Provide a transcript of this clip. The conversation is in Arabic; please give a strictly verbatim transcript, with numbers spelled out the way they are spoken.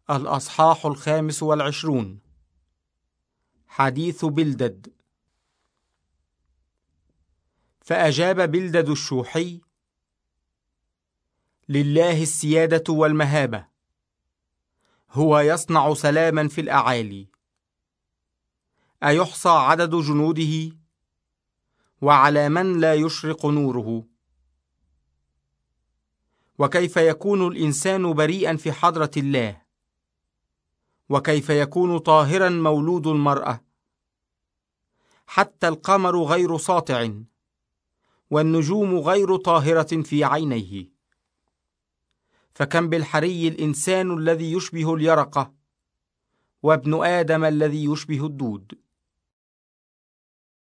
الأصحاح الخامس والعشرون. حديث بلدد. فأجاب بلدد الشوحي: لله السيادة والمهابة، هو يصنع سلاما في الأعالي. أيحصى عدد جنوده؟ وعلى من لا يشرق نوره؟ وكيف يكون الإنسان بريئا في حضرة الله؟ وكيف يكون طاهرا مولود المرأة؟ حتى القمر غير ساطع، والنجوم غير طاهرة في عينيه. فكم بالحري الإنسان الذي يشبه اليرقة، وابن آدم الذي يشبه الدود.